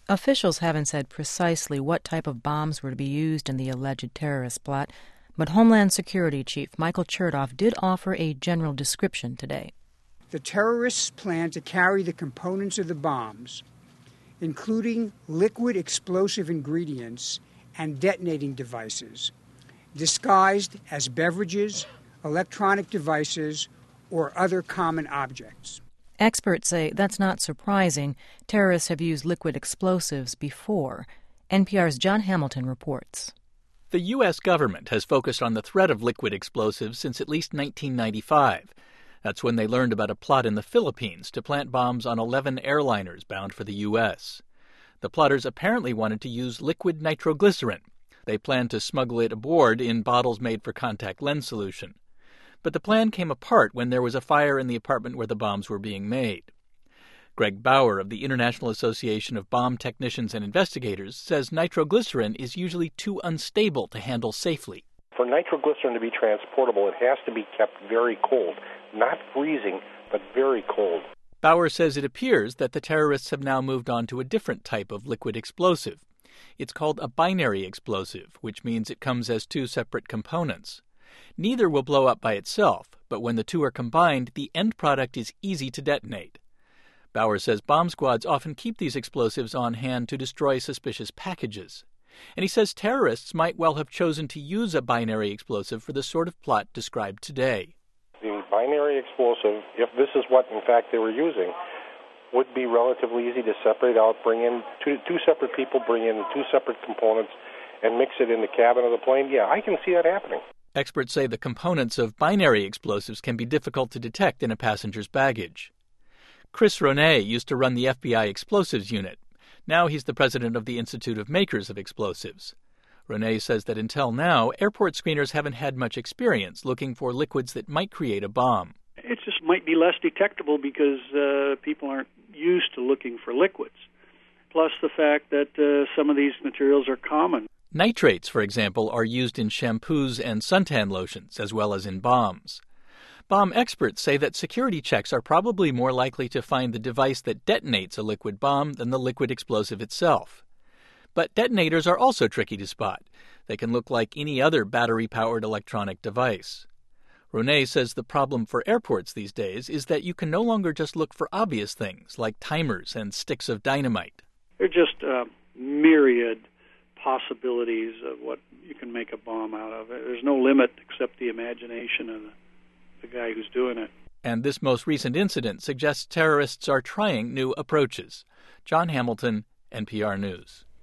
Officials haven't said precisely what type of bombs were to be used in the alleged terrorist plot, but Homeland Security Chief Michael Chertoff did offer a general description today. The terrorists plan to carry the components of the bombs, including liquid explosive ingredients and detonating devices, disguised as beverages, electronic devices, or other common objects. Experts say that's not surprising. Terrorists have used liquid explosives before. NPR's John Hamilton reports. The U.S. government has focused on the threat of liquid explosives since at least 1995. That's when they learned about a plot in the Philippines to plant bombs on 11 airliners bound for the U.S. The plotters apparently wanted to use liquid nitroglycerin. They planned to smuggle it aboard in bottles made for contact lens solution. But the plan came apart when there was a fire in the apartment where the bombs were being made. Greg Bauer of the International Association of Bomb Technicians and Investigators says nitroglycerin is usually too unstable to handle safely. For nitroglycerin to be transportable, it has to be kept very cold. Not freezing, but very cold. Bauer says it appears that the terrorists have now moved on to a different type of liquid explosive. It's called a binary explosive, which means it comes as two separate components. Neither will blow up by itself, but when the two are combined, the end product is easy to detonate. Bauer says bomb squads often keep these explosives on hand to destroy suspicious packages. And he says terrorists might well have chosen to use a binary explosive for the sort of plot described today. The binary explosive, if this is what in fact they were using, would be relatively easy to separate out, bring in two separate people, bring in two separate components, and mix it in the cabin of the plane. Yeah, I can see that happening. Experts say the components of binary explosives can be difficult to detect in a passenger's baggage. Chris Ronay used to run the FBI Explosives Unit. Now he's the president of the Institute of Makers of Explosives. Ronay says that until now, airport screeners haven't had much experience looking for liquids that might create a bomb. It just might be less detectable because people aren't used to looking for liquids. Plus the fact that some of these materials are common. Nitrates, for example, are used in shampoos and suntan lotions, as well as in bombs. Bomb experts say that security checks are probably more likely to find the device that detonates a liquid bomb than the liquid explosive itself. But detonators are also tricky to spot. They can look like any other battery-powered electronic device. Ronay says the problem for airports these days is that you can no longer just look for obvious things like timers and sticks of dynamite. They're just myriad possibilities of what you can make a bomb out of. There's no limit except the imagination of the guy who's doing it. And this most recent incident suggests terrorists are trying new approaches. John Hamilton, NPR News.